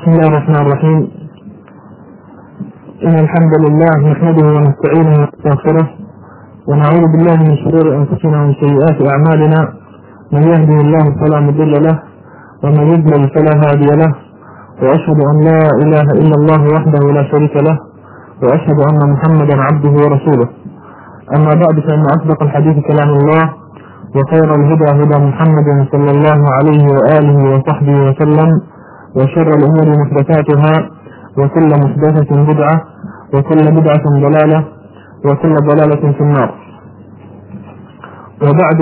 بسم الله الرحمن الرحيم. إن الحمد لله نحمده ونستعينه ونستغفره ونعوذ بالله من شرور أنفسنا ومن سيئات أعمالنا، من يهده الله فلا مضل له ومن يضلل فلا هادي له، وأشهد أن لا إله إلا الله وحده لا شريك له، وأشهد أن محمدا عبده ورسوله. أما بعد، فإن أصدق الحديث كلام الله، وخير الهدى هدى محمد صلى الله عليه وآله وصحبه وسلم، وشر الأمور محدثاتها، وكل محدثة بدعة، وكل بدعة ضلالة، وكل ضلالة في النار. وبعد،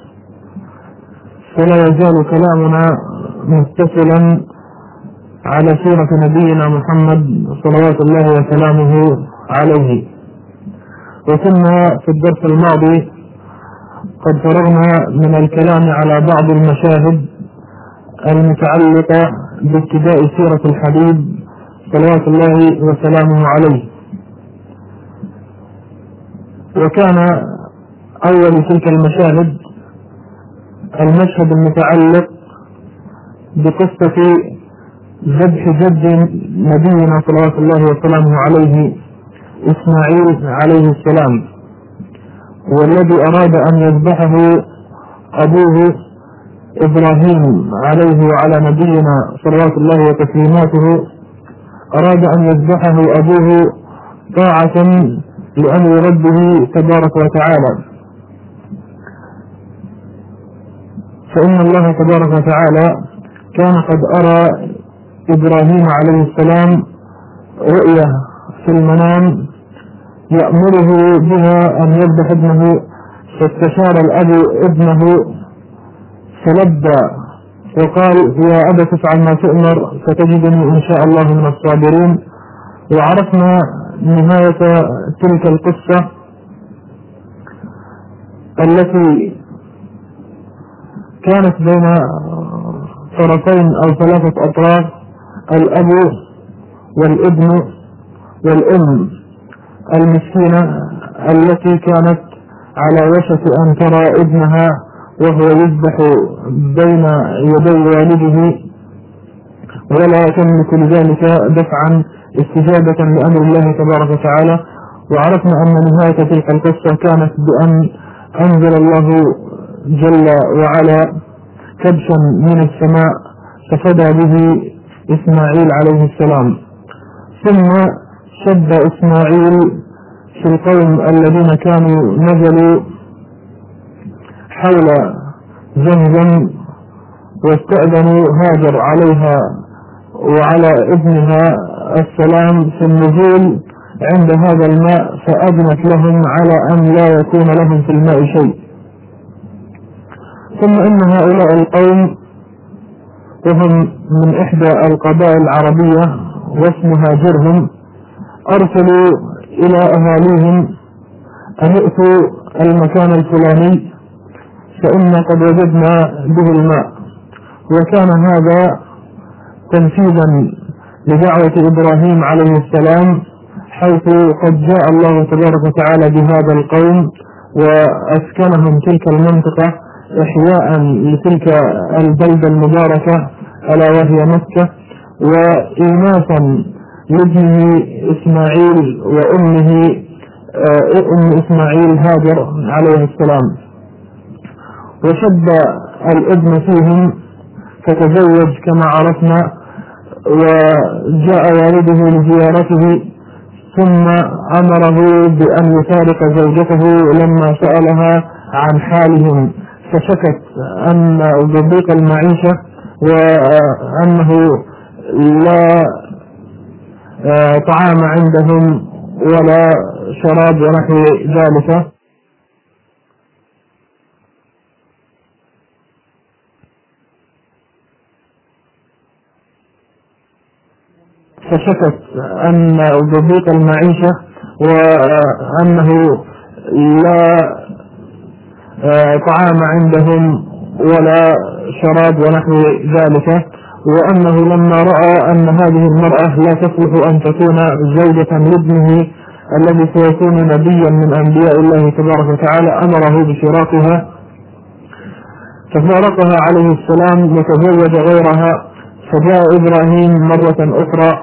فلا يزال كلامنا متصلا على سيرة نبينا محمد صلوات الله وسلامه عليه. وكنا في الدرس الماضي قد فرغنا من الكلام على بعض المشاهد المتعلقة بابتداء سيرة الحبيب صلوات الله وسلامه عليه. وكان أول تلك المشاهد المشهد المتعلق بقصة ذبح جد نبينا صلوات الله وسلامه عليه إسماعيل عليه السلام، والذي أراد أن يذبحه أبوه إبراهيم عليه وعلى نبينا صلوات الله وتسليماته. أراد أن يذبحه أبوه طاعة لأمر ربه تبارك وتعالى، فإن الله تبارك وتعالى كان قد أرى إبراهيم عليه السلام رؤية في المنام يأمره بها أن يذبح ابنه، فاستشار الأب ابنه فلبى وقال: يا أبا تفعل ما تؤمر، فتجدني إن شاء الله من الصابرين. وعرفنا نهاية تلك القصة التي كانت بين طرفين أو ثلاثة أطراف: الأب والابن والأم المسكينة التي كانت على وشك أن ترى ابنها وهو يذبح بين يدي والده، ولا تملك لذلك دفعا استجابة لأمر الله تبارك وتعالى. وعرفنا أن نهاية تلك القصة كانت بأن أنزل الله جل وعلا كبشا من السماء ففدى به إسماعيل عليه السلام. ثم شد إسماعيل في القوم الذين كانوا نزلوا حول زمزم واستأذنوا هاجر عليها وعلى ابنها السلام في النزول عند هذا الماء، فأذنت لهم على أن لا يكون لهم في الماء شيء. ثم إن هؤلاء القوم وهم من إحدى القبائل العربية واسمها جرهم أرسلوا إلى أهاليهم أن ائتوا المكان الفلاني فإن قد وجدنا به الماء. وكان هذا تنفيذا لدعوة إبراهيم عليه السلام، حيث قد جاء الله تبارك وتعالى بهذا القوم وأسكنهم تلك المنطقة إحياء لتلك البلدة المباركة ألا وهي مكة، وإيناسا لابنه إسماعيل وأمه أم إسماعيل هاجر عليه السلام. وشد الابن فيهم فتزوج كما عرفنا، وجاء والده لزيارته، ثم أمره بأن يفارق زوجته لما سألها عن حالهم، فشكت أن ضيق المعيشة وأنه لا طعام عندهم ولا شراب ونحو ذلك. فشكت أن ضيق المعيشة وأنه لا طعام عندهم ولا شراب ونحو ذلك، وأنه لما رأى أن هذه المرأة لا تصلح أن تكون زوجة لابنه الذي سيكون نبيا من أنبياء الله تبارك وتعالى أمره بفراقها، ففارقها عليه السلام وتزوج غيرها. فجاء إبراهيم مرة أخرى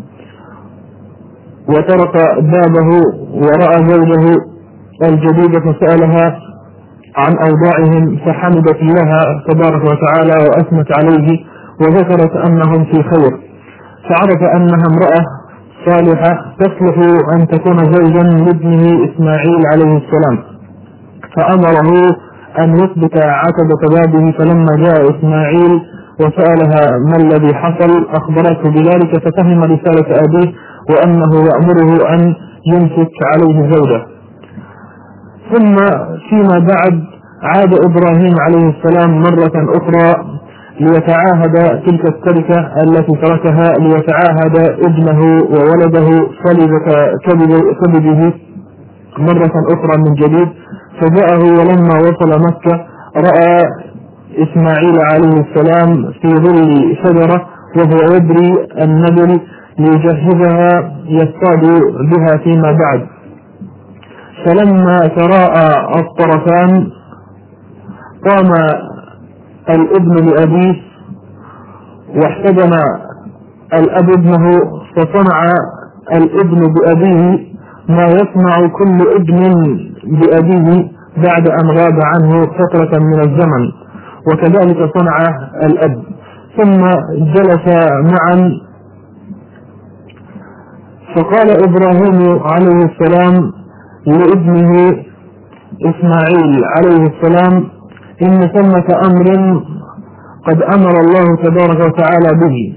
وطرق بابه ورأى زوجه الجديدة فسألها عن أوضاعهم، فحمدت الله تبارك وتعالى وأثنت عليه وذكرت أنهم في خير، فعرف أنها امرأة صالحة تصلح أن تكون زوجا لابنه إسماعيل عليه السلام، فأمره أن يثبت عتبة بابه. فلما جاء إسماعيل وسألها ما الذي حصل أخبرته بذلك، ففهم رسالة أبيه وأنه يأمره أن يمسك عليه زوجه. ثم فيما بعد عاد إبراهيم عليه السلام مرة أخرى ليتعاهد تلك التركة التي تركها، ليتعاهد ابنه وولده صلب كبده مرة أخرى من جديد. فجاءه ولما وصل مكة رأى إسماعيل عليه السلام في ظل شجرة وهو يبري النبل ليجهزها يصطاد بها فيما بعد. فلما تراءى الطرفان قام الابن لأبيه واحتضن الأب ابنه، فصنع الابن بأبيه ما يصنع كل ابن بأبيه بعد أن غاب عنه فترة من الزمن، وكذلك صنع الأب. ثم جلس معا، فقال إبراهيم عليه السلام لابنه إسماعيل عليه السلام إن ثمة أمر قد أمر الله تبارك وتعالى به.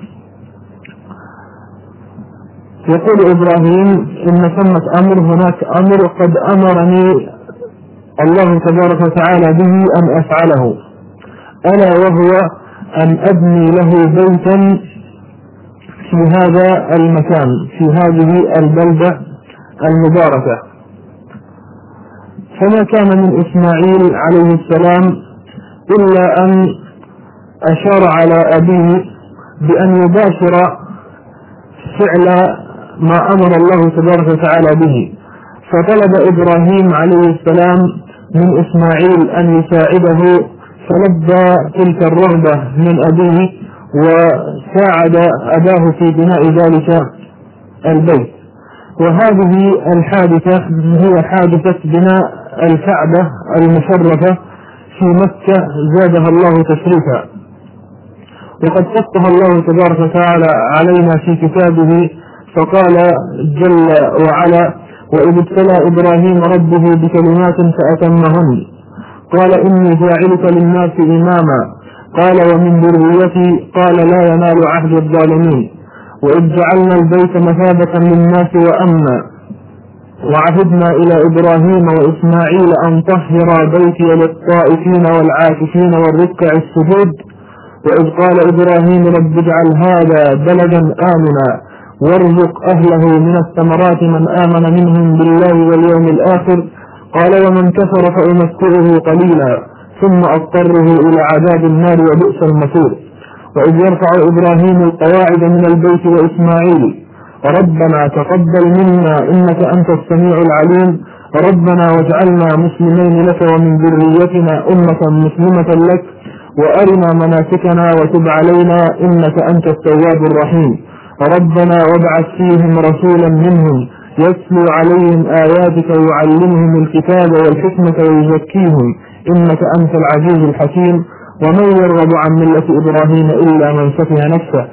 يقول إبراهيم إن ثمة أمر، هناك أمر قد أمرني الله تبارك وتعالى به أن أفعله، ألا وهو أن أبني له بيتا في هذا المكان في هذه البلدة المباركة. فما كان من إسماعيل عليه السلام إلا أن أشار على أبيه بأن يباشر فعل ما أمر الله تبارك وتعالى به. فطلب إبراهيم عليه السلام من إسماعيل أن يساعده، فلبى تلك الرغبة من أبيه وساعد أباه في بناء ذلك البيت. وهذه الحادثة هي حادثة بناء الكعبة المشرفة في مكة زادها الله تشريفا. وقد قصها الله تبارك وتعالى علينا في كتابه، فقال جل وعلا: وإذ ابتلى إبراهيم ربه بكلمات فأتمهن قال إني جاعلك للناس إماما قال ومن ذريتي قال لا ينال عهد الظالمين. وإذ جعلنا البيت مثابة للناس وأمنا وعهدنا إلى إبراهيم وإسماعيل أن طهرا بيتي للطائفين والعاكفين والركع السجود. وإذ قال إبراهيم رب اجعل هذا بلدا آمنا وارزق أهله من الثمرات من آمن منهم بالله واليوم الآخر قال ومن كفر فأمتعه قليلا ثم أضطره إلى عذاب النار وبئس المصير. وإذ يرفع إبراهيم القواعد من البيت وإسماعيل ربنا تقبل منا إنك أنت السميع العليم ربنا واجعلنا مسلمين لك ومن ذريتنا أمة مسلمة لك وأرنا مناسكنا وتب علينا إنك أنت التواب الرحيم ربنا وابعث فيهم رسولا منهم يتلو عليهم آياتك ويعلمهم الكتاب والحكمة ويزكيهم إنك أنت العزيز الحكيم ومن يرغب عن ملة إبراهيم إلا من سفه نفسه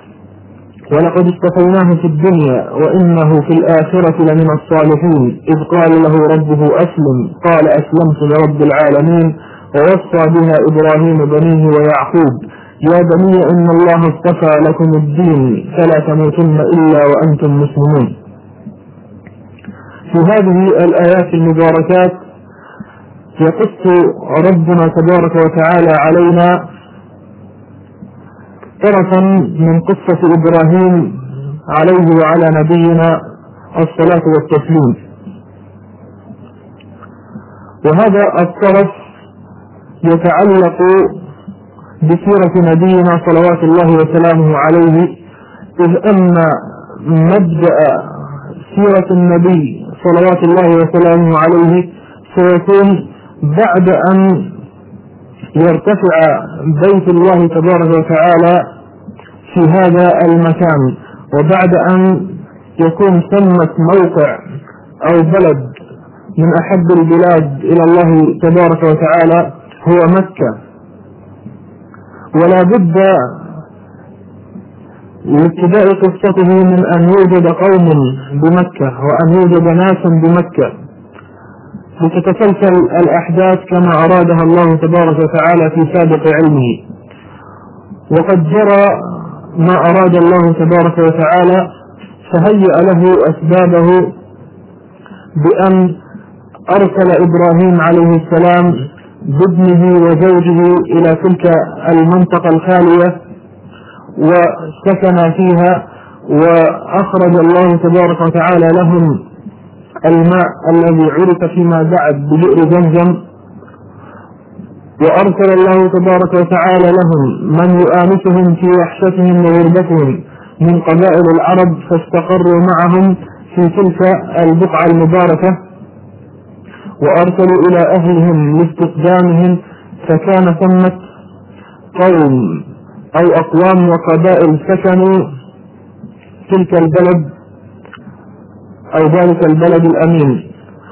ولقد اصطفيناه في الدنيا وإنه في الآخرة لمن الصالحين إذ قال له ربه أسلم قال أسلمت لرب العالمين ووصى بها إبراهيم بنيه ويعقوب يا بني إن الله اصطفى لكم الدين فلا تموتن إلا وأنتم مسلمون. في هذه الآيات المباركات يقص ربنا تبارك وتعالى علينا طرفا من قصة إبراهيم عليه وعلى نبينا الصلاة والتسليم. وهذا الطرف يتعلق بسيرة نبينا صلوات الله وسلامه عليه، إذ أن مبدأ سيرة النبي صلوات الله وسلامه عليه سيكون بعد أن يرتفع بيت الله تبارك وتعالى في هذا المكان، وبعد أن يكون ثمة موقع أو بلد من أحب البلاد إلى الله تبارك وتعالى هو مكة، ولا بد لابتداء قصته من أن يوجد قوم بمكة وأن يوجد ناس بمكة لتتسلسل الأحداث كما أرادها الله تبارك وتعالى في سابق علمه. وقد جرى ما أراد الله تبارك وتعالى، فهيأ له أسبابه بأن أرسل إبراهيم عليه السلام بابنه وزوجه إلى تلك المنطقة الخالية وسكن فيها، وأخرج الله تبارك وتعالى لهم الماء الذي عرف فيما بعد ببئر زمزم، وأرسل الله تبارك وتعالى لهم من يؤانسهم في وحشتهم وغربتهم من قبائل العرب، فاستقروا معهم في تلك البقعة المباركة، وأرسلوا إلى أهلهم لاستقدامهم، فكان ثمة قوم أو أقوام وقبائل سكنوا تلك البلد أو ذلك البلد الأمين.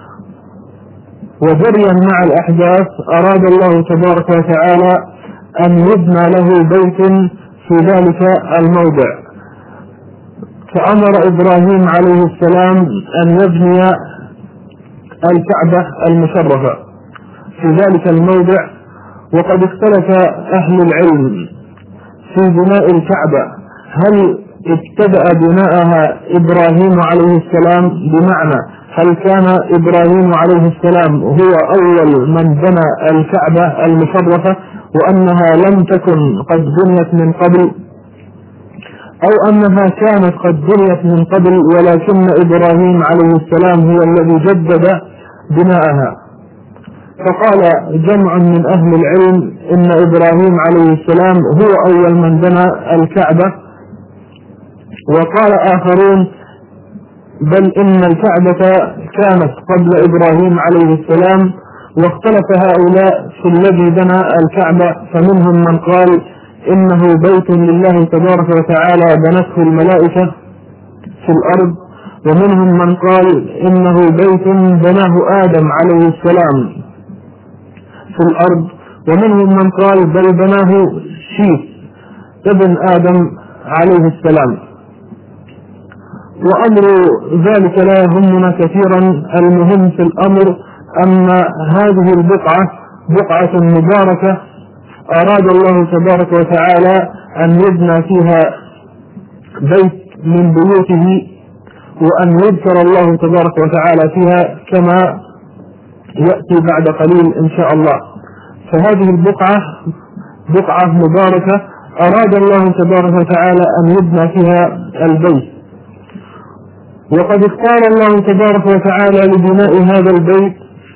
وجريا مع الأحداث أراد الله تبارك وتعالى أن يبنى له بيت في ذلك الموضع، فأمر إبراهيم عليه السلام أن يبني الكعبة المشرفة في ذلك الموضع. وقد اختلف أهل العلم في بناء الكعبة، هل ابتدأ بناءها إبراهيم عليه السلام، بمعنى هل كان إبراهيم عليه السلام هو أول من بنى الكعبة المشرفة وأنها لم تكن قد بنيت من قبل، أو أنها كانت قد بنيت من قبل ولكن إبراهيم عليه السلام هو الذي جدد بناءها. فقال جمع من أهل العلم إن إبراهيم عليه السلام هو أول من بنى الكعبة، وقال آخرون بل إن الكعبة كانت قبل إبراهيم عليه السلام، واختلف هؤلاء في الذي بنى الكعبة، فمنهم من قال إنه بيت لله تبارك وتعالى بنته الملائكة في الأرض، ومنهم من قال إنه بيت بناه آدم عليه السلام في الأرض، ومنهم من قال بل بناه شيث ابن آدم عليه السلام. وأمر ذلك لا يهمنا كثيرا، المهم في الأمر أن هذه البقعة بقعة مباركة أراد الله تبارك وتعالى أن يبنى فيها بيت من بيوته، وأن يذكر الله تبارك وتعالى فيها كما يأتي بعد قليل إن شاء الله. فهذه البقعة بقعة مباركة أراد الله تبارك وتعالى أن يبنى فيها البيت، وقد اختار الله تبارك وتعالى لبناء هذا البيت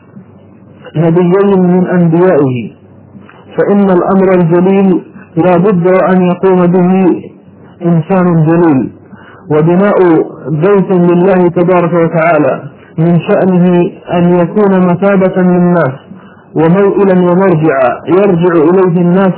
نبيين من أنبيائه، فإن الأمر الجليل لا بد أن يقوم به إنسان جليل، وبناء بيت لله تبارك وتعالى من شأنه أن يكون مثابة للناس وموئلا ومرجعا يرجع إليه الناس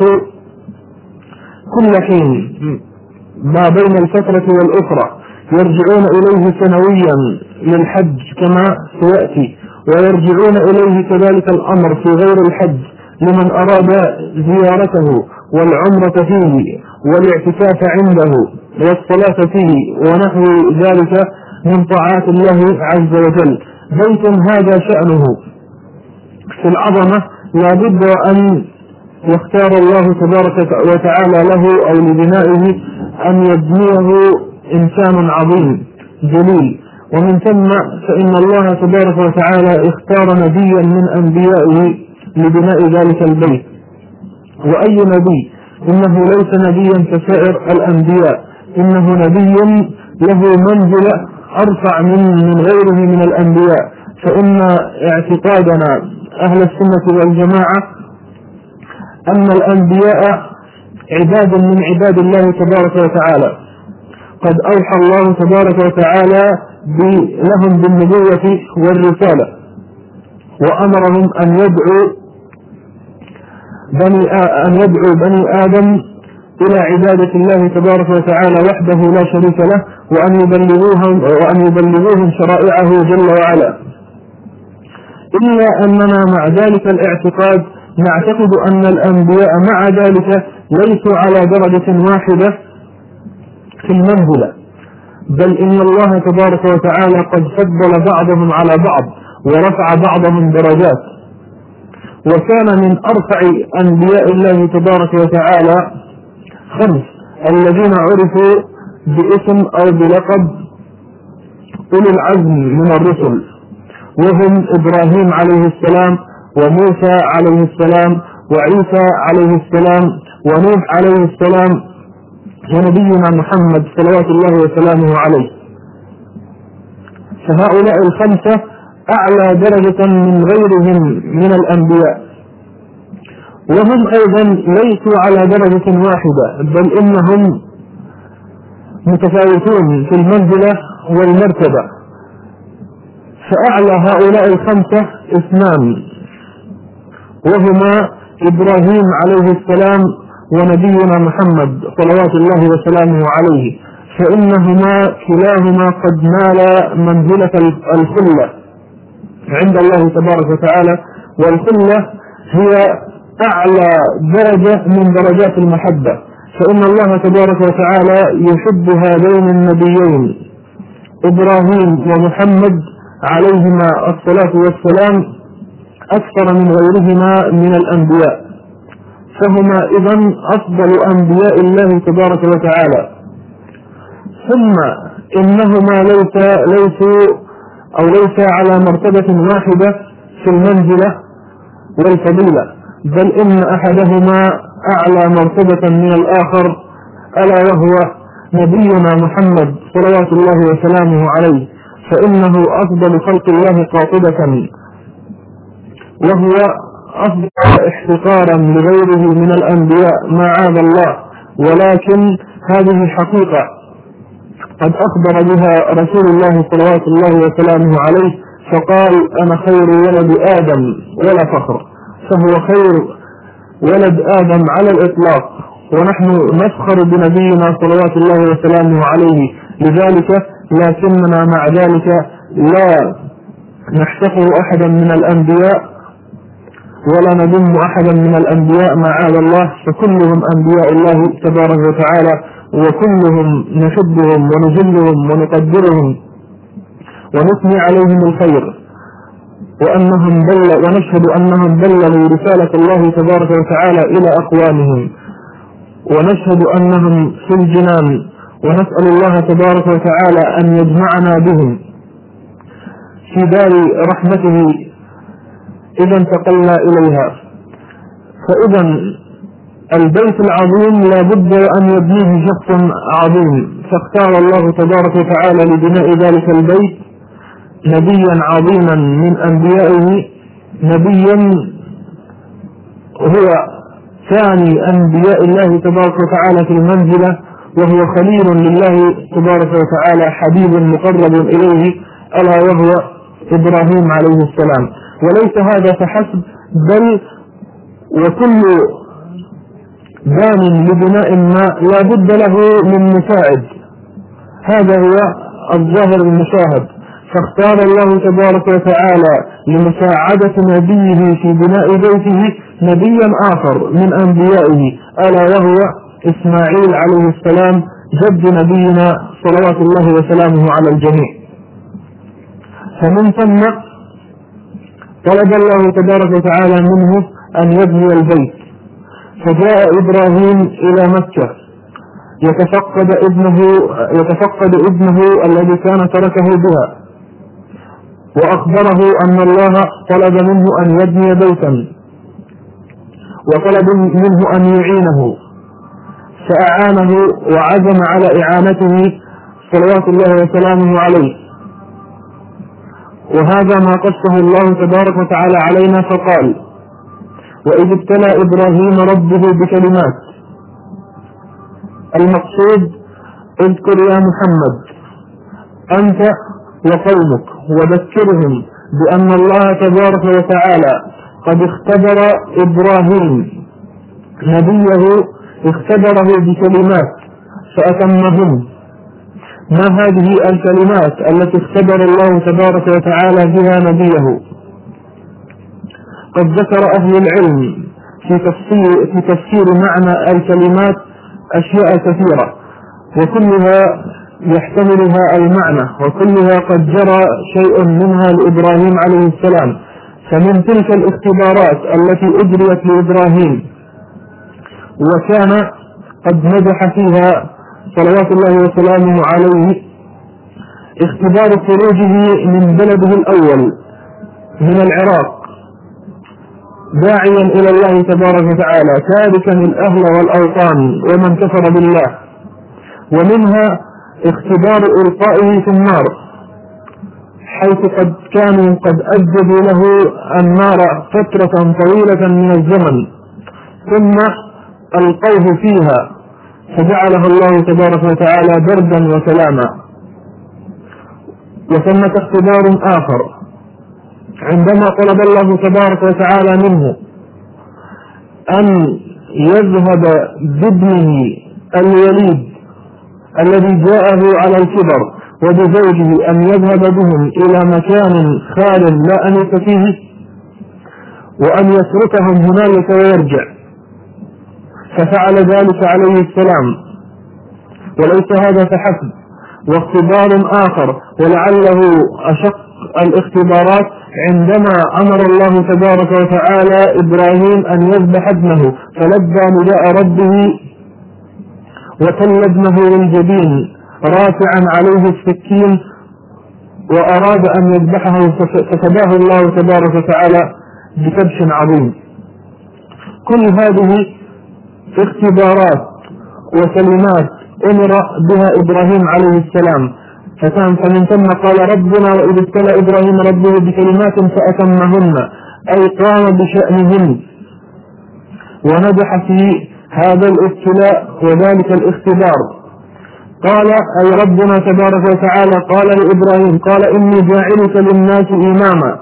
كل حين ما بين الفترة والأخرى، يرجعون إليه سنويا للحج كما سيأتي، ويرجعون إليه كذلك الأمر في غير الحج لمن أراد زيارته والعمرة فيه والاعتكاف عنده والصلاة فيه ونحو ذلك من طاعات الله عز وجل. بيت هذا شأنه في العظمة لا بد أن يختار الله تبارك وتعالى له أو لبنائه أن يبنيه إنسان عظيم جليل، ومن ثم فإن الله تبارك وتعالى اختار نبيا من أنبيائه لبناء ذلك البيت. وأي نبي؟ إنه ليس نبيا كسائر الأنبياء، إنه نبي له منزلة أرفع من غيره من الأنبياء. فإن اعتقادنا أهل السنة والجماعة أن الأنبياء عباد من عباد الله تبارك وتعالى، قد أوحى الله تبارك وتعالى لهم بالنبوة والرسالة، وأمرهم أن يدعوا بني آدم إلى عبادة الله تبارك وتعالى وحده لا شريك له، وأن يبلغوهم شرائعه جل وعلا. إلا أننا مع ذلك الاعتقاد نعتقد أن الأنبياء مع ذلك ليسوا على درجة واحدة في المنزلة، بل إن الله تبارك وتعالى قد فضل بعضهم على بعض ورفع بعضهم درجات. وكان من أرفع أنبياء الله تبارك وتعالى 5 الذين عرفوا باسم أو بلقب أولي العزم من الرسل، وهم إبراهيم عليه السلام، وموسى عليه السلام، وعيسى عليه السلام، ونوح عليه السلام، ونبينا محمد صلوات الله وسلامه عليه. فهؤلاء 5 أعلى درجة من غيرهم من الأنبياء، وهم أيضا ليسوا على درجة واحدة، بل إنهم متفاوتون في المنزلة والمرتبة. فأعلى هؤلاء 5 2، وهما إبراهيم عليه السلام ونبينا محمد صلوات الله وسلامه عليه، فإنهما كلاهما قد نالا منزلة الخلة عند الله تبارك وتعالى، والخلة هي أعلى درجة من درجات المحبة، فإن الله تبارك وتعالى يحب هذين النبيين إبراهيم ومحمد عليهما الصلاة والسلام أكثر من غيرهما من الأنبياء، فهما إذن أفضل أنبياء الله تبارك وتعالى. ثم إنهما ليس على مرتبة واحدة في المنزلة والفضيلة، بل إن أحدهما أعلى مرتبة من الآخر، ألا وهو نبينا محمد صلوات الله وسلامه عليه، فإنه أفضل خلق الله قاطبة، وهو أفضل احتقارا لغيره من الأنبياء معاذ الله، ولكن هذه حقيقة قد أخبر بها رسول الله صلوات الله وسلامه عليه، فقال: أنا خير ولد آدم ولا فخر، فهو خير ولد آدم على الإطلاق، ونحن نفخر بنبينا صلوات الله وسلامه عليه لذلك، لكننا مع ذلك لا نحتقر أحدا من الأنبياء ولا نذم أحدا من الأنبياء معاذ الله، فكلهم أنبياء الله تبارك وتعالى، وكلهم نحبهم ونجلهم ونقدرهم ونثني عليهم الخير، ونشهد أنهم بلغوا رسالة الله تبارك وتعالى إلى أقوامهم، ونشهد أنهم في الجنان، ونسأل الله تبارك وتعالى أن يجمعنا بهم في دار رحمته إذا انتقلنا إليها. فإذا البيت العظيم لا بد أن يبنيه شخص عظيم، فاختار الله تبارك وتعالى لبناء ذلك البيت نبيا عظيما من أنبيائه، نبيا هو ثاني أنبياء الله تبارك وتعالى في المنزلة، وهو خليل لله تبارك وتعالى، حبيب مقرب إليه، ألا وهو إبراهيم عليه السلام. وليس هذا فحسب، بل وكل بان لبناء ما لا بد له من مساعد، هذا هو الظاهر المشاهد، فاختار الله تبارك وتعالى لمساعدة نبيه في بناء بيته نبيا آخر من أنبيائه، ألا وهو إسماعيل عليه السلام جد نبينا صلوات الله وسلامه على الجميع. فمن ثم طلب الله تبارك وتعالى منه أن يبني البيت، فجاء إبراهيم إلى مكة يتفقد ابنه الذي كان تركه بها، وأخبره أن الله طلب منه أن يبني بيتا، وطلب منه أن يعينه، فأعانه وعزم على إعانته صلوات الله وسلامه عليه. وهذا ما قصه الله تبارك وتعالى علينا، فقال: وإذ ابتلى إبراهيم ربه بكلمات. المقصود: اذكر يا محمد أنت وقومك وذكرهم بأن الله تبارك وتعالى قد اختبر إبراهيم نبيه اختبره بكلمات فأتمهن. ما هذه الكلمات التي اختبر الله تبارك وتعالى بها نبيه؟ قد ذكر أهل العلم في تفسير معنى الكلمات أشياء كثيرة، وكلها يحتملها المعنى، وكلها قد جرى شيء منها لإبراهيم عليه السلام. فمن تلك الاختبارات التي أجريت لإبراهيم وكان قد نجح فيها صلوات الله وسلامه عليه اختبار خروجه من بلده الأول من العراق داعيا إلى الله تبارك وتعالى، تاركا الأهل والأوطان ومن كفر بالله. ومنها اختبار إلقائه في النار، حيث كانوا قد أجدوا له النار فترة طويلة من الزمن، ثم ألقوه فيها فجعله الله تبارك وتعالى بردا وسلاما. وثمة اختبار آخر عندما طلب الله تبارك وتعالى منه أن يذهب بابنه الوليد الذي جاءه على الكبر وبزوجه، أن يذهب بهم إلى مكان خال لا أنس فيه، وأن يتركهم هنالك ويرجع، ففعل ذلك عليه السلام. وليس هذا فحسب، واختبار آخر ولعله أشق الاختبارات عندما أمر الله تبارك وتعالى إبراهيم أن يذبح ابنه، فلبى نداء ربه وتل ابنه للجبين رافعا عليه السكين وأراد أن يذبحه، ففداه الله تبارك وتعالى بكبش عظيم. كل هذه اختبارات وكلمات أمر بها إبراهيم عليه السلام، فمن ثم قال ربنا وإذ ابتلى إبراهيم ربه بكلمات فأتمهن، أي قام بشأنهن ونجح في هذا الابتلاء وذلك الاختبار. قال أي ربنا تبارك وتعالى قال لإبراهيم قال إني جاعلك للناس إماما،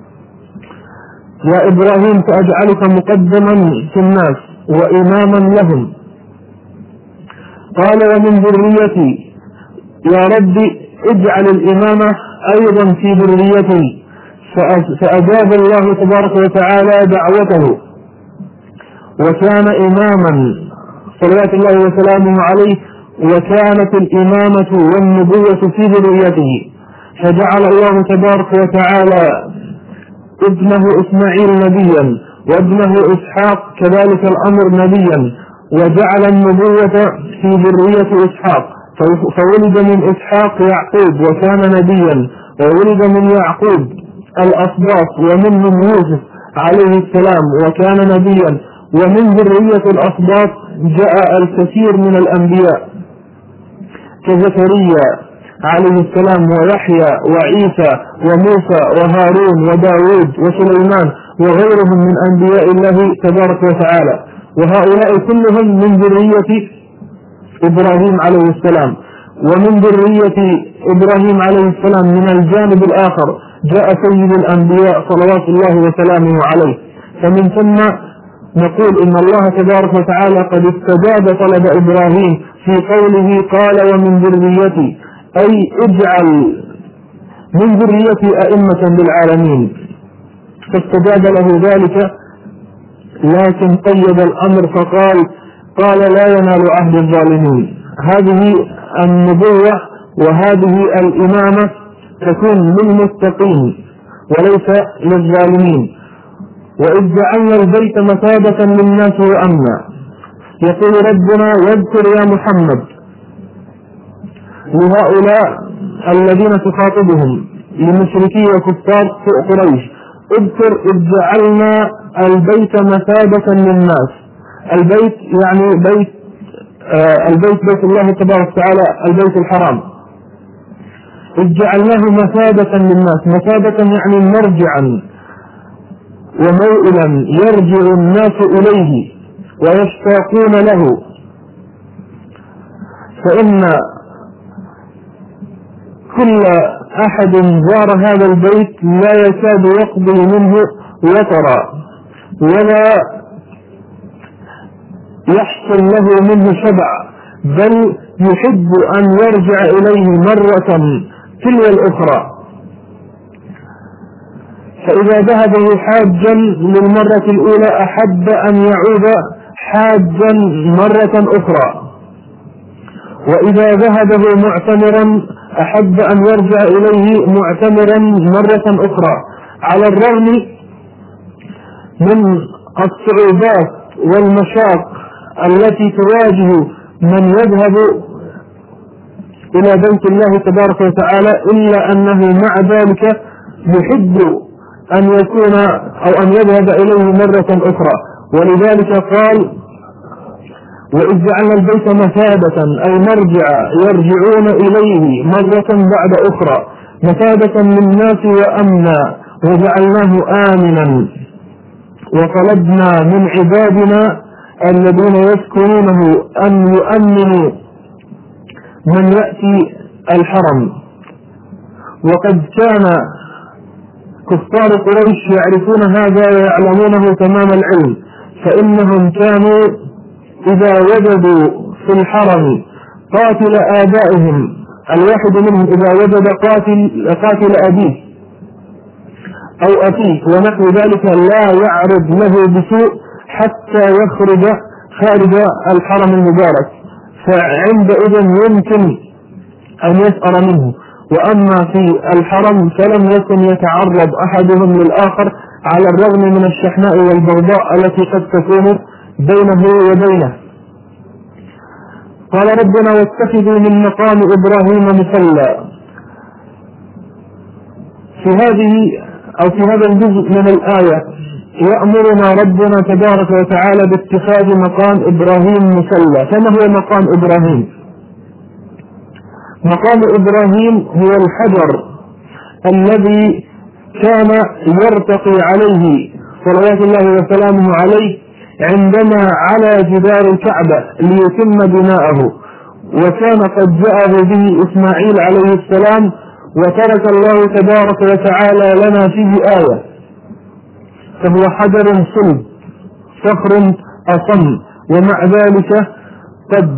يا إبراهيم سأجعلك مقدما في الناس وإماما لهم. قال ومن ذريتي، يا ربي اجعل الإمامة أيضا في ذريتي، فأجاب الله تبارك وتعالى دعوته وكان إماما صلوات الله وسلامه عليه، وكانت الإمامة والنبوة في ذريته، فجعل الله تبارك وتعالى ابنه إسماعيل نبيا وابنه إسحاق كذلك الأمر نبيا، وجعل النبوة في ذرية إسحاق، فولد من إسحاق يعقوب وكان نبيا، وولد من يعقوب الأسباط ومنهم يوسف عليه السلام وكان نبيا، ومن ذرية الأسباط جاء الكثير من الأنبياء كزكريا عليه السلام ويحيى وعيسى وموسى وهارون وداود وسليمان وغيرهم من أنبياء الله تبارك وتعالى، وهؤلاء كلهم من ذرية إبراهيم عليه السلام. ومن ذرية إبراهيم عليه السلام من الجانب الآخر جاء سيد الأنبياء صلوات الله وسلامه عليه. فمن ثم نقول إن الله تبارك وتعالى قد استجاب طلب إبراهيم في قوله قال ومن ذريتي، أي اجعل من ذريتي أئمة للعالمين، فاستجاب له ذلك، لكن قيد الأمر فقال لا ينال عهد الظالمين. هذه النبوة وهذه الإمامة تكون للمتقين وليس للظالمين. وإذ جعلنا البيت مثابة للناس وأمنا، يقول ربنا واذكر يا محمد لهؤلاء الذين تخاطبهم لمشركي وكفار قريش، اذكر إذ جعلنا البيت مثابة للناس. البيت يعني بيت الله تبارك وتعالى البيت الحرام، إذ جعلناه مثابة للناس، مثابة يعني مرجعا وموئلا يرجع الناس إليه ويشتاقون له، فإن كل أحد زار هذا البيت لا يكاد يقضي منه وطرا ولا يحصل له منه شبع، بل يحب أن يرجع إليه مرة تلو الأخرى. فإذا ذهب حاجا للمرة الأولى أحب أن يعود حاجا مرة أخرى، وإذا ذهب معتمرا أحب أن يرجع إليه معتمرا مرة أخرى، على الرغم من الصعوبات والمشاق التي تواجه من يذهب إلى بيت الله تبارك وتعالى، إلا أنه مع ذلك يحب أن يكون أو أن يذهب إليه مرة أخرى. ولذلك قال: وإذ جعلنا البيت مثابة أي مرجع يرجعون إليه مرة بعد أخرى، مثابة للناس وأمنا، وجعلناه آمنا وطلبنا من عبادنا الذين يسكنونه أن يؤمنوا من يأتي الحرم. وقد كان كفار قريش يعرفون هذا ويعلمونه تمام العلم، فإنهم كانوا إذا وجدوا في الحرم قاتل آبائهم، الواحد منهم إذا وجد قاتل أبيه أو أخيه ونحو ذلك لا يعرض له بسوء حتى يخرج خارج الحرم المبارك، فعندئذ يمكن أن يسأر منه. وأما في الحرم فلم يكن يتعرض أحدهم للآخر، على الرغم من الشحناء والبغضاء التي قد تكون بينه وبينه. قال ربنا: واتخذوا من مقام إبراهيم مصلى. في هذا الجزء من الآية يأمرنا ربنا تبارك وتعالى باتخاذ مقام إبراهيم مصلى. كما هو مقام إبراهيم؟ مقام إبراهيم هو الحجر الذي كان يرتقي عليه صلوات الله وسلامه عليه عندما على جدار الكعبة ليتم بناءه، وكان قد جاءه به إسماعيل عليه السلام، وترك الله تبارك وتعالى لنا فيه آية، فهو حجر صلب صخر أصم، ومع ذلك قد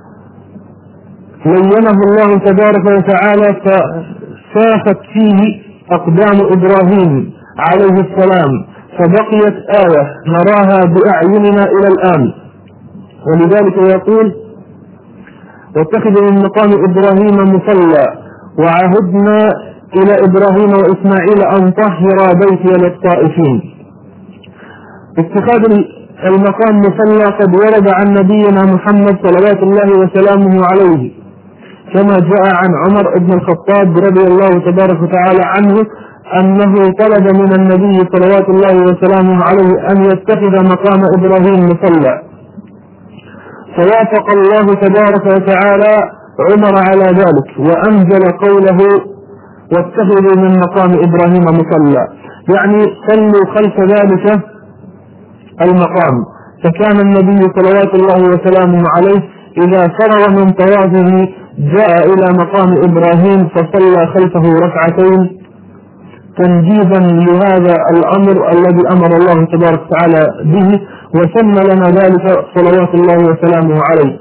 لينه الله تبارك وتعالى فساخت فيه أقدام إبراهيم عليه السلام، فبقيت آية نراها بأعيننا إلى الآن. ولذلك يقول: واتخذوا من مقام إبراهيم مصلى وعهدنا إلى إبراهيم وإسماعيل أن طهر بيتي للطائفين. اتخاذ المقام مصلى قد ورد عن نبينا محمد صلوات الله وسلامه عليه، كما جاء عن عمر بن الخطاب رضي الله تبارك وتعالى عنه أنه طلب من النبي صلوات الله وسلامه عليه أن يتخذ مقام إبراهيم مصلى، فوافق الله تبارك وتعالى عمر على ذلك وأنزل قوله: واتخذوا من مقام إبراهيم مصلى، يعني صلوا خلف ذلك المقام. فكان النبي صلوات الله وسلامه عليه إذا فرغ من طوافه جاء إلى مقام إبراهيم فصلى خلفه ركعتين تنجيزا لهذا الأمر الذي أمر الله تبارك وتعالى به، وسن لنا ذلك صلوات الله وسلامه عليه.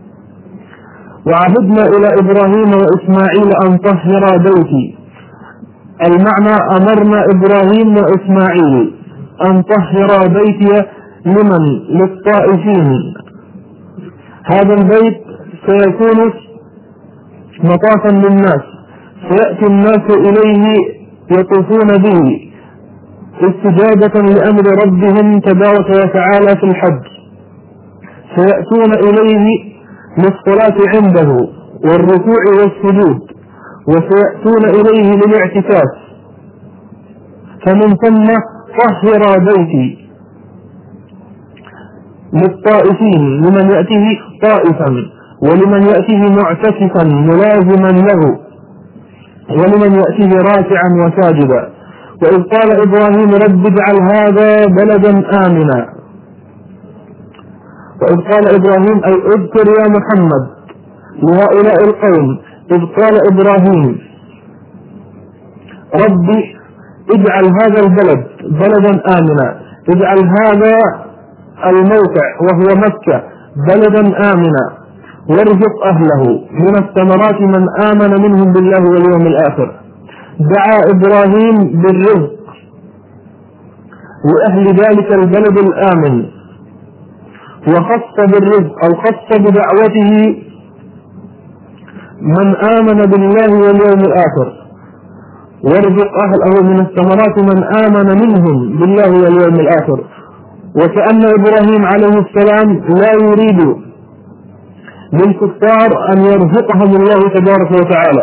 وعهدنا إلى إبراهيم وإسماعيل أن طهر بيتي، المعنى أمرنا إبراهيم وإسماعيل أن طهر بيتي لمن؟ للطائفين. هذا البيت سيكون مطافا للناس، سيأتي الناس إليه يطوفون به استجابة لأمر ربهم تبارك وتعالى في الحج، سيأتون إليه للصلاة عنده والركوع والسجود، وسيأتون إليه للاعتكاف. فمن ثم طهر بيتي للطائفين، لمن يأتيه طائفا، ولمن يأتيه معتكفا ملازما له، ولمن يأتيه راكعا وساجدا. وإذ قال إبراهيم: رب اجعل هذا بلدا آمنا. وإذ قال إبراهيم أي اذكر يا محمد لهؤلاء القوم إذ قال إبراهيم: ربي اجعل هذا البلد بلدا آمنا، اجعل هذا الموقع وهو مكة بلدا آمنا وارزق أهله من الثمرات من آمن منهم بالله واليوم الآخر. دعا إبراهيم بالرزق لأهل ذلك البلد الآمن، وخص بالرزق أو خص بدعوته من آمن بالله واليوم الآخر، وارزق أهله من الثمرات من آمن منهم بالله واليوم الآخر. وكأن إبراهيم عليه السلام لا يريد للكفار أن يرزقهم الله تبارك وتعالى،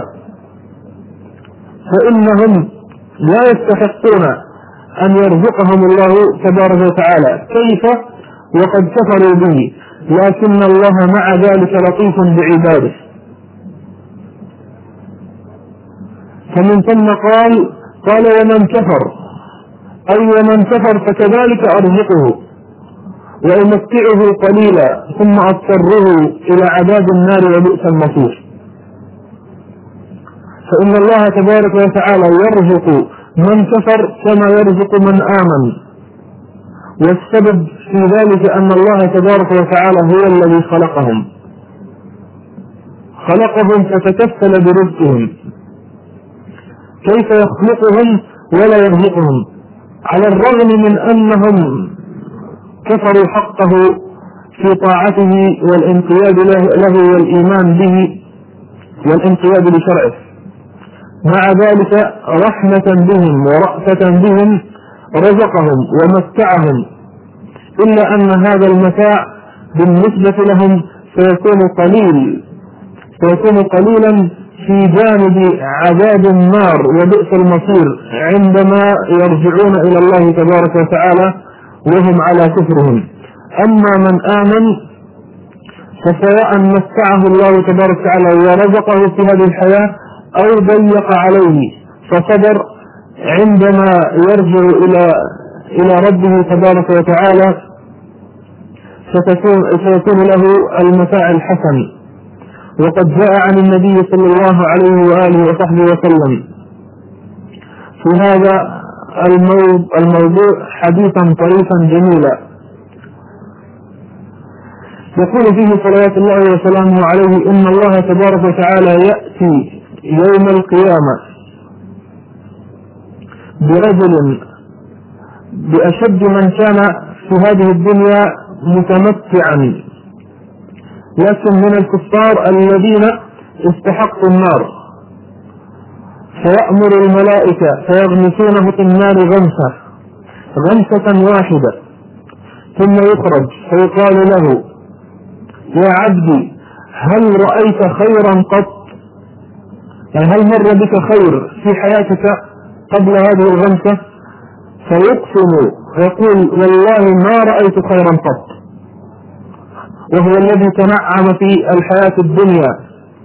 فإنهم لا يستحقون أن يرزقهم الله تبارك وتعالى، كيف وقد كفروا به، لكن الله مع ذلك لطيف بعباده. فمن ثم قال ومن كفر، أي ومن كفر فكذلك أرزقه وأمتعه قليلا ثم أضطره إلى عذاب النار وبئس المصير. فإن الله تبارك وتعالى يرزق من كفر كما يرزق من آمن، والسبب في ذلك أن الله تبارك وتعالى هو الذي خلقهم فتكفل برزقهم. كيف يخلقهم ولا يرزقهم على الرغم من أنهم كفروا حقه في طاعته والانقياد له والإيمان به والانقياد لشرعه؟ مع ذلك رحمة بهم ورأفة بهم رزقهم ومتعهم، إلا أن هذا المتاع بالنسبة لهم سيكون قليلا في جانب عذاب النار وبئس المصير عندما يرجعون إلى الله تبارك وتعالى وهم على كفرهم. أما من آمن فسواء متعه الله تبارك وتعالى ورزقه في هذه الحياة أو ضيق عليه فصبر، عندما يرجع إلى ربه تبارك وتعالى سيكون له المتاع الحسن. وقد جاء عن النبي صلى الله عليه وآله وصحبه وسلم في هذا الموضوع حديثا طريفا جميلا، يقول فيه صلوات الله وسلامه عليه: إن الله تبارك وتعالى يأتي يوم القيامة برجل بأشد من كان في هذه الدنيا متمتعا، لكن من الكفار الذين استحقوا النار، فيأمر الملائكة فيغمسونه في النار غمسة واحدة، ثم يخرج فيقال له: يا عبدي هل رأيت خيرا قط؟ يعني هل مر بك خير في حياتك قبل هذه الغمسة؟ فيقسم ويقول: والله ما رأيت خيرا قط، وهو الذي تنعم في الحياة الدنيا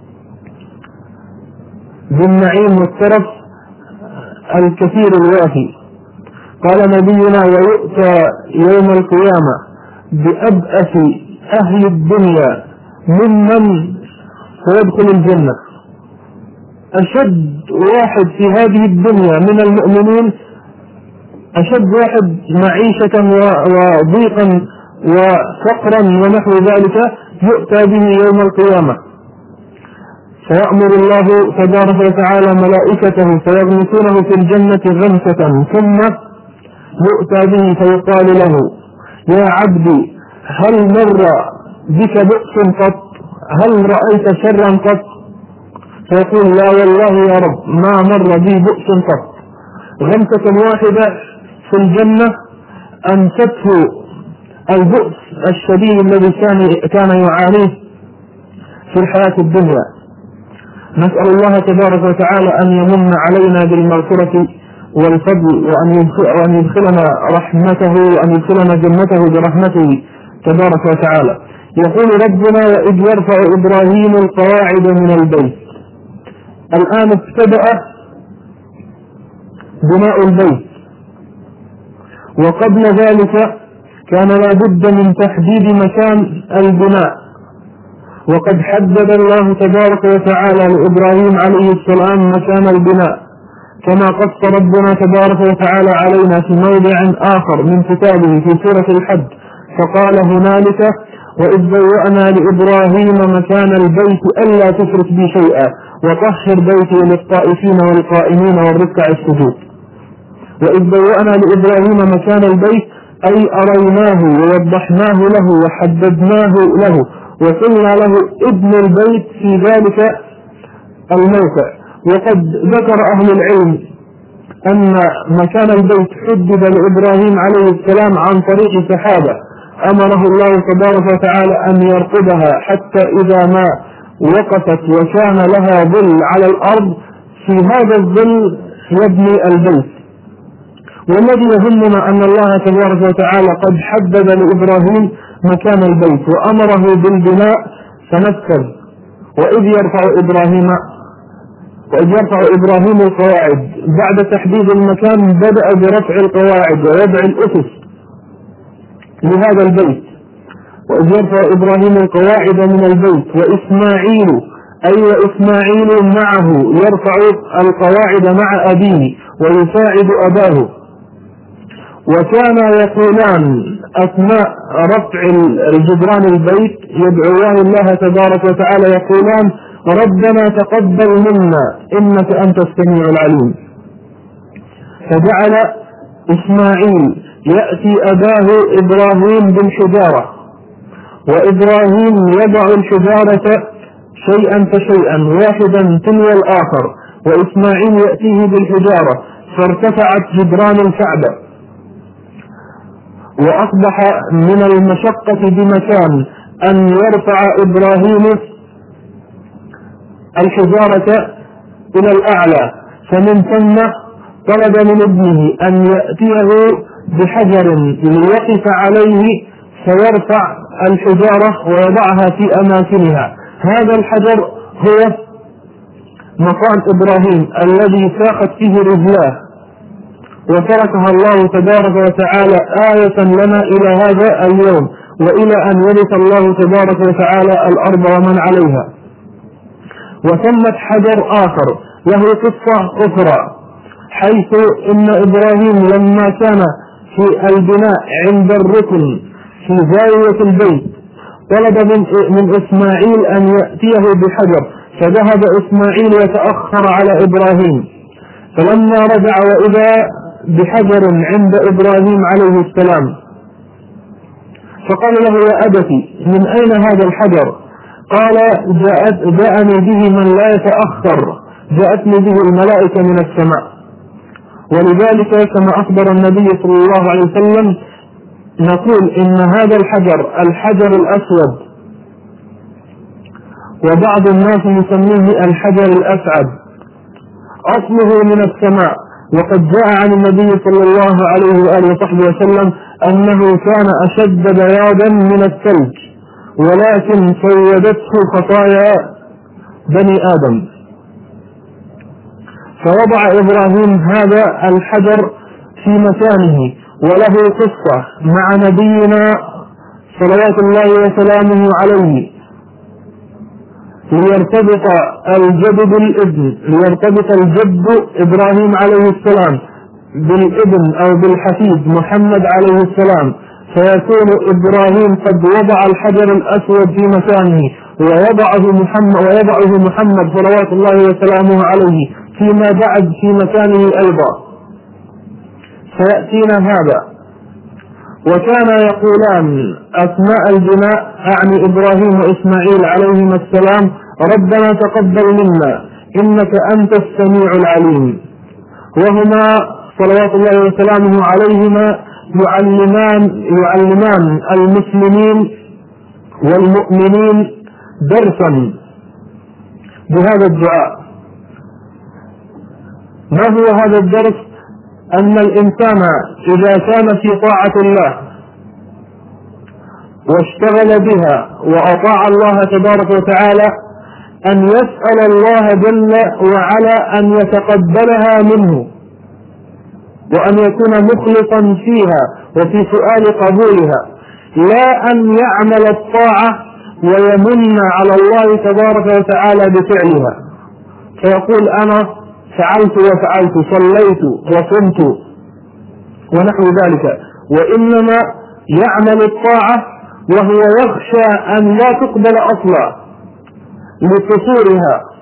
بالنعيم والترف الكثير الوافي. قال نبينا: ويؤتى يوم القيامة بأبأس أهل الدنيا ممن سيدخل الجنة. أشد واحد في هذه الدنيا من المؤمنين، أشد واحد معيشة وضيقا وفقرا ونحو ذلك، يؤتى به يوم القيامة، فيأمر الله تبارك وتعالى ملائكته فيغمسونه في الجنة غمسة، ثم يؤتى به فيقال له: يا عبدي هل مر بك بؤس قط؟ هل رأيت شرا قط؟ فيقول: لا والله يا رب ما مر بي بؤس قط. غمسة واحدة في الجنة أنسته البؤس الشديد الذي كان يعانيه في الحياة الدنيا. نسأل الله تبارك وتعالى أن يمن علينا بالمغفرة والفضل، وأن يدخلنا رحمته وأن يدخلنا جنته برحمته تبارك وتعالى. يقول ربنا: وإذ يرفع إبراهيم القواعد من البيت. الآن ابتدأ بناء البيت، وقبل ذلك كان لا بد من تحديد مكان البناء، وقد حدد الله تبارك وتعالى لإبراهيم عليه السلام مكان البناء، كما قص ربنا تبارك وتعالى علينا في موضع آخر من كتابه في سورة الحج فقال هنالك: وإذ بوأنا لإبراهيم مكان البيت ألا تشرك بي شيئا وطهر بيتي للطائفين والقائمين والركع السجود. وإذ بوأنا لإبراهيم مكان البيت أي أريناه ووضحناه له وحددناه له وقلنا له ابن البيت في ذلك الموقع. وقد ذكر أهل العلم أن مكان البيت حدد لإبراهيم عليه السلام عن طريق سحابة أمره الله تبارك وتعالى أن يرقبها حتى إذا ما وقفت وكان لها ظل على الأرض في هذا الظل يبني البيت. والذي يهمنا أن الله تبارك وتعالى قد حدد لإبراهيم مكان البيت وأمره بالبناء فنفذ. وإذ يرفع إبراهيم القواعد، بعد تحديد المكان بدأ برفع القواعد ووضع الأسس لهذا البيت. وإذ يرفع إبراهيم القواعد من البيت وإسماعيل معه يرفع القواعد مع أبيه ويساعد أباه. وكان يقولان أثناء رفع الجدران البيت يدعوان الله تبارك وتعالى يقولان: ربنا تقبل منا إنك أنت السميع العليم. فجعل إسماعيل يأتي أباه إبراهيم بالحجارة، وإبراهيم يضع الحجارة شيئا فشيئا واحدا تلو الآخر، وإسماعيل يأتيه بالحجارة فارتفعت جدران الكعبة، وأصبح من المشقة بمكان أن يرفع إبراهيم الحجارة إلى الأعلى. فمن ثم طلب من ابنه أن يأتيه بحجر ليقف عليه فيرفع الحجارة ويضعها في أماكنها. هذا الحجر هو مقام إبراهيم الذي ساقت فيه رجلاه، وتركها الله تبارك وتعالى آية لنا إلى هذا اليوم وإلى أن يرث الله تبارك وتعالى الأرض ومن عليها. وثمت حجر آخر له قصة أخرى، حيث إن إبراهيم لما كان في البناء عند الركن في زاوية البيت طلب من إسماعيل أن يأتيه بحجر، فذهب إسماعيل يتأخر على إبراهيم، فلما رجع وإذا بحجر عند إبراهيم عليه السلام فقال له: يا أبتي من أين هذا الحجر؟ قال: جاءني به من لا يتأخر، جاءتني به الملائكة من السماء. ولذلك كما أخبر النبي صلى الله عليه وسلم نقول إن هذا الحجر الأسود، وبعض الناس يسميه الحجر الأسعد، أصله من السماء. وقد جاء عن النبي صلى الله عليه وآله وصحبه وسلم أنه كان أشد بياضا من الثلج، ولكن سودته خطايا بني آدم. فوضع إبراهيم هذا الحجر في مكانه، وله قصة مع نبينا صلوات الله وسلامه عليه، ليرتبط الجد إبراهيم عليه السلام بالابن أو بالحفيد محمد عليه السلام، فيكون إبراهيم قد وضع الحجر الأسود في مكانه ويضعه محمد صلوات الله وسلامه عليه فيما بعد في مكانه أيضا، فيأتينا هذا. وكان يقولان أثناء البناء أعني إبراهيم وإسماعيل عليهما السلام: ربنا تقبل منا إنك أنت السميع العليم. وهما صلوات الله وسلامه عليهما يعلمان المسلمين والمؤمنين درسا بهذا الدعاء. ما هو هذا الدرس؟ أن الإنسان إذا كان في طاعة الله واشتغل بها وأطاع الله تبارك وتعالى أن يسأل الله جل وعلا أن يتقبلها منه، وأن يكون مخلصا فيها وفي سؤال قبولها، لا أن يعمل الطاعة ويمن على الله تبارك وتعالى بفعلها، فيقول أنا فعلت وفعلت، صليت وصمت ونحو ذلك، وإنما يعمل الطاعة وهو يخشى أن لا تقبل أصلا لقصورها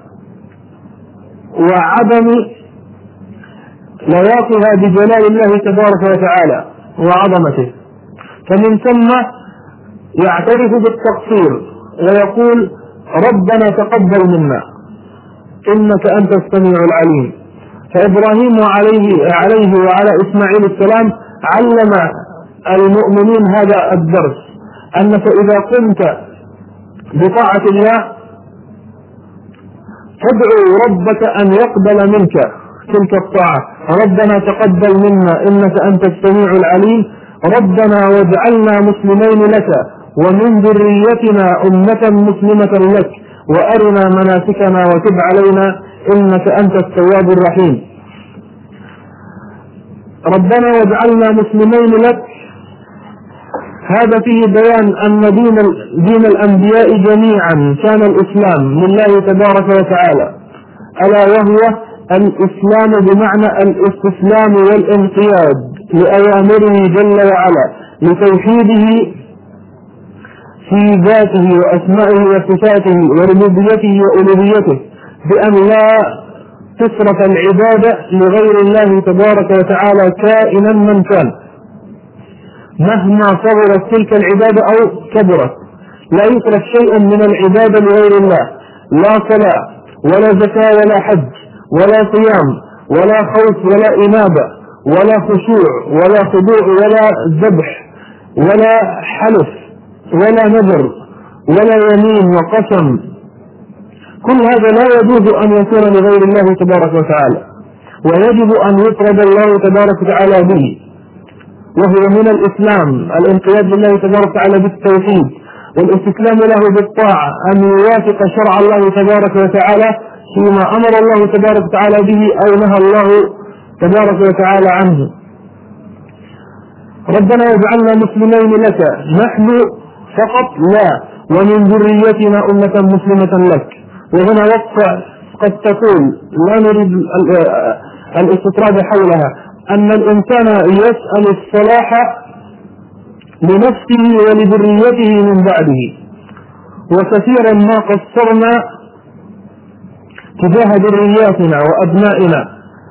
وعدم لواقها بجلال الله تبارك وتعالى وعظمته، فمن ثم يعترف بالتقصير ويقول ربنا تقبل منا إنك أنت السميع العليم. فإبراهيم عليه وعلى إسماعيل السلام علم المؤمنين هذا الدرس، أنك إذا قمت بطاعة الله تدعو ربك أن يقبل منك تلك الطاعة. ربنا تقبل منا إنك أنت السميع العليم، ربنا واجعلنا مسلمين لك ومن ذريتنا أمة مسلمة لك وأرنا مناسكنا وتب علينا إنك أنت التواب الرحيم. ربنا واجعلنا مسلمين لك، هذا فيه بيان أن دين الأنبياء جميعا كان الإسلام لله تبارك وتعالى، ألا وهو الإسلام بمعنى الاستسلام والانقياد لأوامره جل وعلا، لتوحيده في ذاته وأسمائه وصفاته وربوبيته وألوهيته، بأن لا تصرف العبادة لغير الله تبارك وتعالى كائنا من كان، مهما صغرت تلك العبادة أو كبرت. لا يصرف شيء من العبادة لغير الله، لا صلاة ولا زكاة ولا حج ولا صيام ولا خوف ولا إنابة ولا خشوع ولا خضوع ولا ذبح ولا حلف ولا نذر ولا يمين وقسم، كل هذا لا يجوز أن يكون لغير الله تبارك وتعالى، ويجب أن يفرد الله تبارك وتعالى به، وهو من الإسلام الانقياد لله تبارك وتعالى بالتوحيد والاستسلام له بالطاعة، أن يوافق شرع الله تبارك وتعالى فيما أمر الله تبارك وتعالى به أو نهى الله تبارك وتعالى عنه. ربنا واجعلنا مسلمين لك، نحن فقط لا، ومن ذريتنا أمة مسلمة لك. وهنا وقفة قد تقول لا نريد الاستطراد حولها، أن الإنسان يسأل الصلاح لنفسه ولذريته من بعده، وكثيرا ما قصرنا تجاه ذرياتنا وأبنائنا،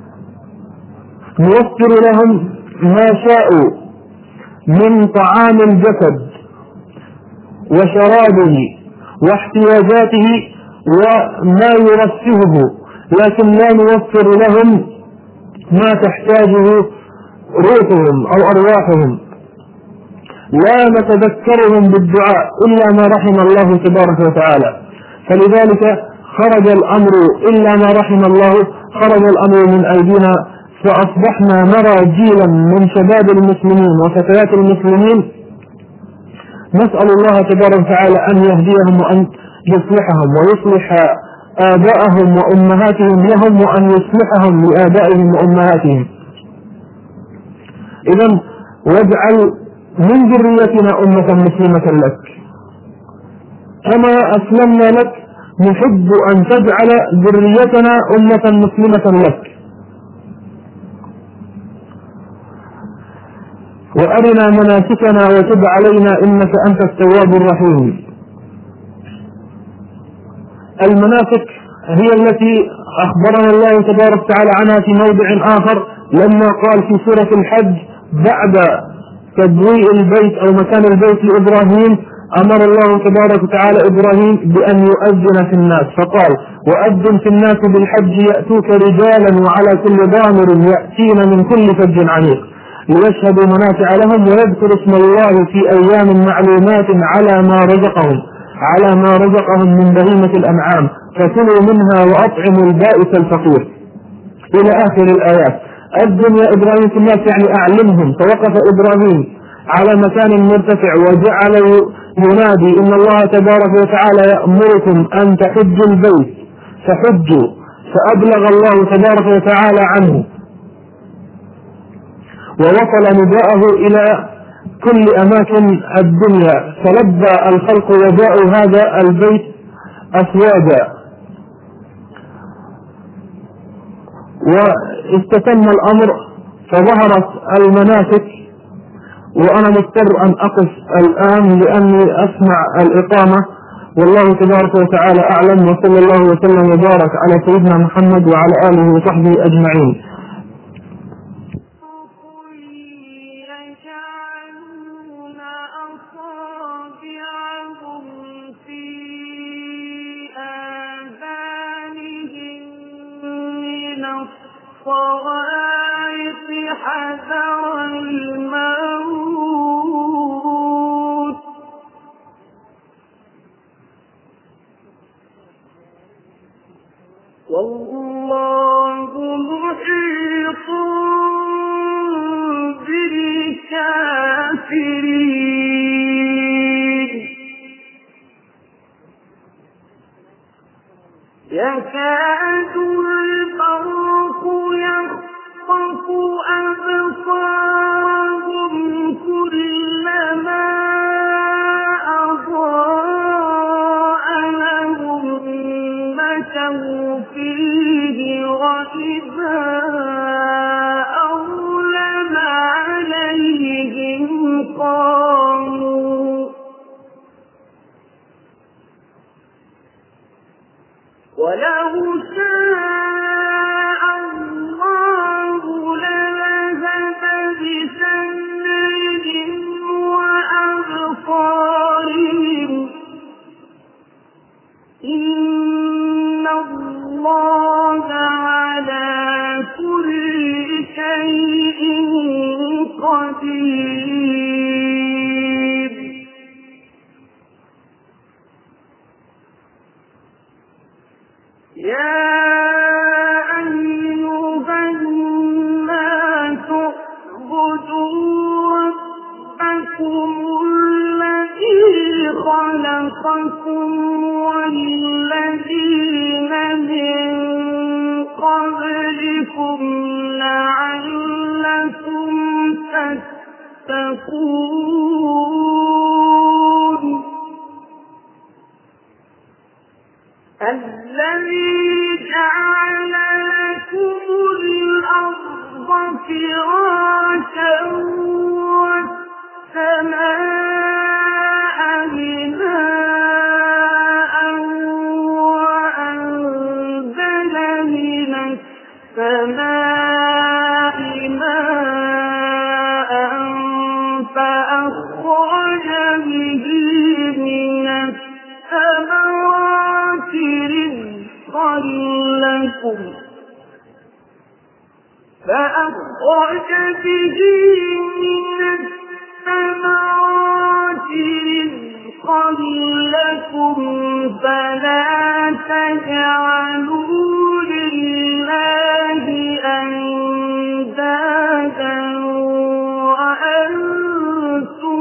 نوفر لهم ما شاءوا من طعام الجسد وشرابه واحتياجاته وما يرفهه، لكن لا نوفر لهم ما تحتاجه روحهم أو أرواحهم، لا نتذكرهم بالدعاء إلا ما رحم الله تبارك وتعالى. فلذلك خرج الأمر إلا ما رحم الله، خرج الأمر من أيدينا، فأصبحنا نرى جيلا من شباب المسلمين وفتيات المسلمين نسأل الله تبارك وتعالى أن يهديهم وأن يصلحهم ويصلح آبائهم وأمهاتهم لهم، وأن يصلحهم لآبائهم وأمهاتهم. إذن واجعل من ذريتنا أمة مسلمة لك كما أسلمنا لك، نحب أن تجعل ذريتنا أمة مسلمة لك، وأرنا مناسكنا وتب علينا إنك أنت التواب الرحيم. المناسك هي التي أخبرنا الله تبارك وتعالى عنها في موضع آخر لما قال في سورة الحج بعد تبويء البيت أو مكان البيت لإبراهيم، أمر الله تبارك وتعالى إبراهيم بأن يؤذن في الناس، فقال وأذن في الناس بالحج يأتوك رجالا وعلى كل ضامر يأتين من كل فج عميق ليشهدوا منافع لهم ويذكر اسم الله في أيام معلومات على ما رزقهم من بهيمة الأنعام فكلوا منها وأطعموا البائس الفقير إلى آخر الآيات. أذن يا إبراهيم في الناس يعني أعلمهم. فوقف إبراهيم على مكان مرتفع وجعل ينادي إن الله تبارك وتعالى يأمركم أن تحجوا البيت فحجوا، فأبلغ الله تبارك وتعالى عنه ووصل نداءه إلى كل أماكن الدنيا، فلبى الخلق وجاءوا هذا البيت أفواجا، واستتم الأمر فظهرت المناسك وأنا مضطر أن أقف الآن لأني أسمع الإقامة، والله تبارك وتعالى أعلم، وصلى الله وسلم وبارك على سيدنا محمد وعلى آله وصحبه أجمعين. حذر الموت والله محيط بالكافرين يكاد البرق يخطف أبصارهم كلما أضاء لهم مشوا فيه وإذا أظلم عليهم قاموا ولو شاء الله لذهب بسمعهم وأبصارهم إن الله على كل شيء قدير. يا أيها الناس اعبدوا ربكم الذي خلقكم والذين من قبلكم لعلكم تتقون الذي جعل لكم الأرض فراشا والسماء بناء وأنزل من السماء ماء فأخرج به من الثمرات رزقا لكم فأخرج به من الثمرات رزقا لكم فلا تجعلوا لله أندادا وأنتم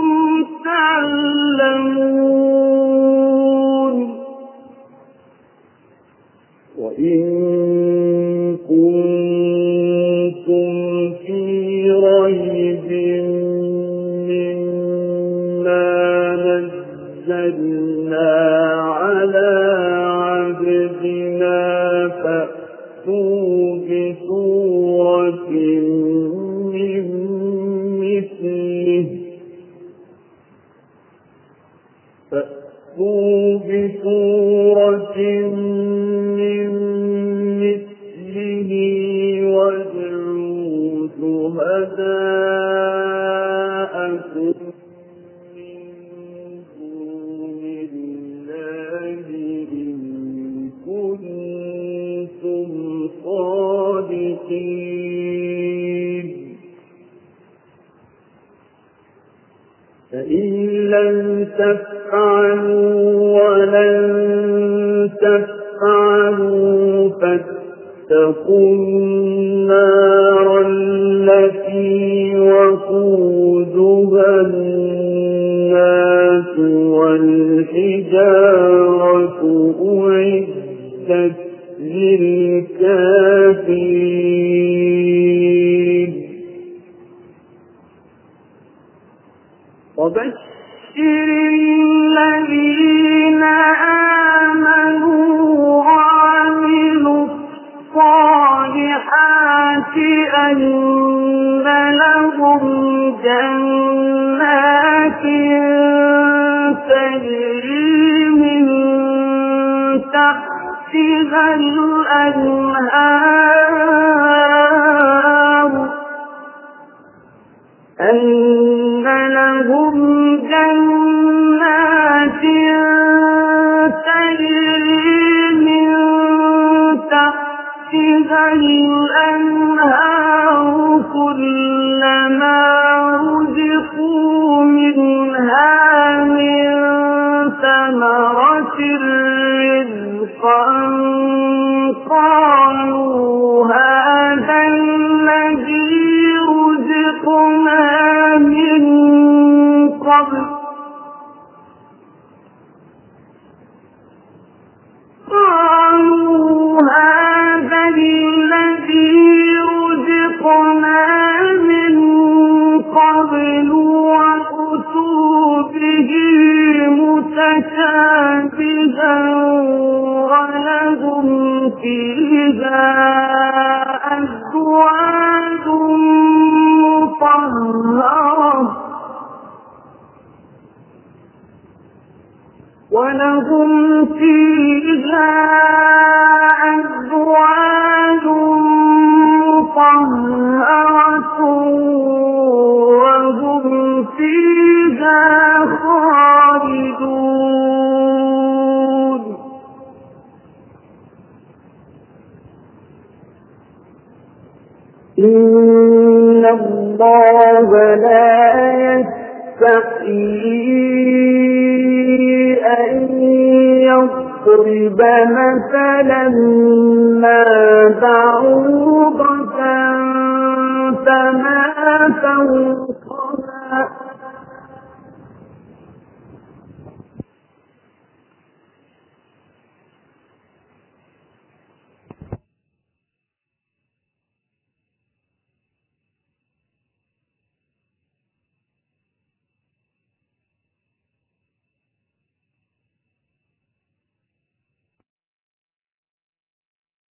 تعلمون. وإن كنتم في ريب مما نزلنا على عبدنا فأتوا بسورة من مثله وادعوا شهداءكم من دون الله إن كنتم صادقين. فإن لم تفعلوا ولن تفعلوا فاتقوا النار التي وقودها الناس والحجارة أعدت للكافرين. وبشر الذين آمنوا وعملوا الصالحات أن لهم جنات تحتها الأنهار أن لهم جنات تجري من تحتها الأنهار كلما رزقوا منها من ثمرة رزقا قالوا هذا الذي رزقنا من قبل وأتوا به متشابها ولهم فيها أزواج مطهرة وهم فيها خالدون إن الله لا يستحيي أن يضرب مثلا ما بعوضة فما فوقها